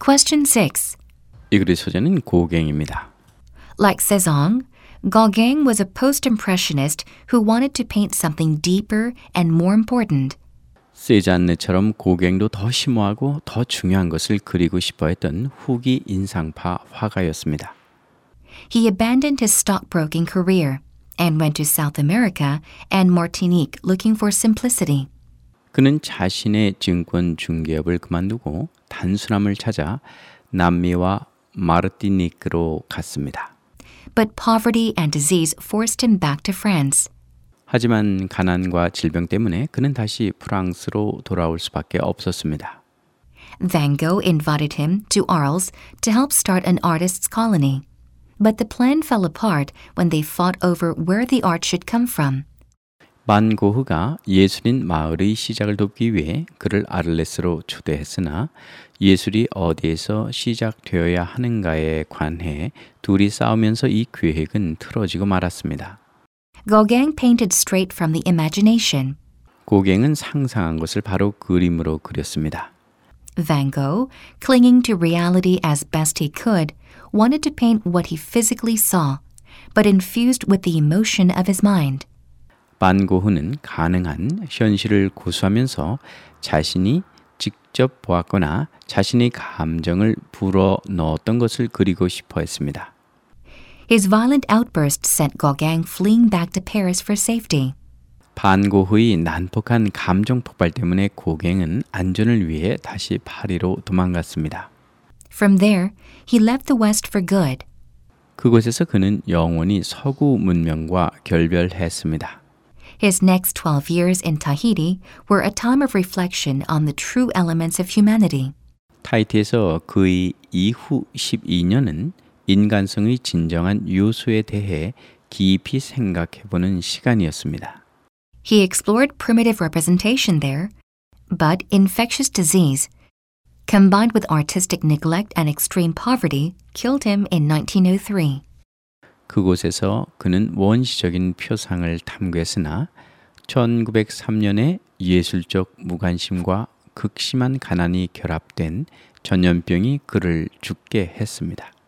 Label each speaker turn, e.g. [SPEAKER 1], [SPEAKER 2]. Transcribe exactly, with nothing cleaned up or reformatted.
[SPEAKER 1] Question six.
[SPEAKER 2] 이 글의 소재는 고갱입니다.
[SPEAKER 1] Like Cezanne, Gauguin was a post-impressionist who wanted to paint something deeper and more important.
[SPEAKER 2] 세잔느처럼 고갱도 더 심오하고 더 중요한 것을 그리고 싶어 했던 후기 인상파 화가였습니다.
[SPEAKER 1] He abandoned his stockbroking career and went to South America and Martinique looking for simplicity.
[SPEAKER 2] 그는 자신의 증권 중개업을 그만두고 단순함을 찾아 남미와 마르티니크로 갔습니다.
[SPEAKER 1] But poverty and disease forced him back to France.
[SPEAKER 2] 하지만 가난과 질병 때문에 그는 다시 프랑스로 돌아올 수밖에 없었습니다.
[SPEAKER 1] Van Gogh invited him to Arles to help start an artists' colony. But the plan fell apart when they fought over where the art should come from.
[SPEAKER 2] 반 고흐가 예술인 마을의 시작을 돕기 위해 그를 아를레스로 초대했으나 예술이 어디에서 시작되어야 하는가에 관해 둘이 싸우면서 이 계획은 틀어지고 말았습니다.
[SPEAKER 1] Gauguin painted straight from the imagination.
[SPEAKER 2] 고갱은 상상한 것을 바로 그림으로 그렸습니다.
[SPEAKER 1] Van Gogh, clinging to reality as best he could, wanted to paint what he physically saw, but infused with the emotion of his mind.
[SPEAKER 2] 반 고흐는 가능한 현실을 고수하면서 자신이 직접 보았거나 자신의 감정을 불어 넣었던 것을 그리고 싶어 했습니다.
[SPEAKER 1] His violent outburst sent Gauguin fleeing back to Paris for safety.
[SPEAKER 2] 반 고흐의 난폭한 감정 폭발 때문에 고갱은 안전을 위해 다시 파리로 도망갔습니다.
[SPEAKER 1] From there, he left the West for good.
[SPEAKER 2] 그곳에서 그는 영원히 서구 문명과 결별했습니다.
[SPEAKER 1] His next twelve years in Tahiti were a time of reflection on the true elements of humanity.
[SPEAKER 2] 타히티에서 그의 이후 십이 년은 인간성의 진정한 요소에 대해 깊이 생각해보는 시간이었습니다.
[SPEAKER 1] He explored primitive representation there, but infectious disease, combined with artistic neglect and extreme poverty, killed him in nineteen oh three.
[SPEAKER 2] 그곳에서 그는 원시적인 표상을 탐구했으나 천구백삼 년에 예술적 무관심과 극심한 가난이 결합된 전염병이 그를 죽게 했습니다.